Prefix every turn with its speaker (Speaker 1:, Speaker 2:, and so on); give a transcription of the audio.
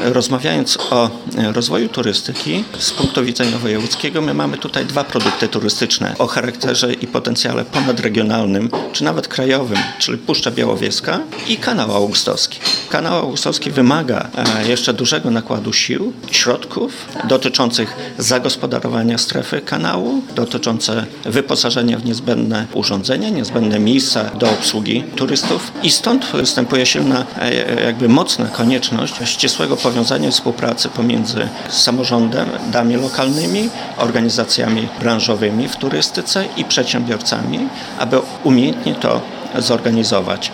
Speaker 1: rozmawiając o rozwoju turystyki z punktu widzenia wojewódzkiego, my mamy tutaj dwa produkty turystyczne o charakterze i potencjale ponadregionalnym, czy nawet krajowym, czyli Puszcza Białowieska i Kanał Augustowski. Kanał Augustowski wymaga jeszcze dużego nakładu sił, środków dotyczących zagospodarowania strefy kanału, dotyczące wyposażenia w niezbędne urządzenia, niezbędne miejsca do obsługi turystów i stąd występuje silna, mocna konieczność ścisłego powiązania i współpracy pomiędzy samorządami lokalnymi, organizacjami branżowymi w turystyce i przedsiębiorcami, aby umiejętnie to zorganizować.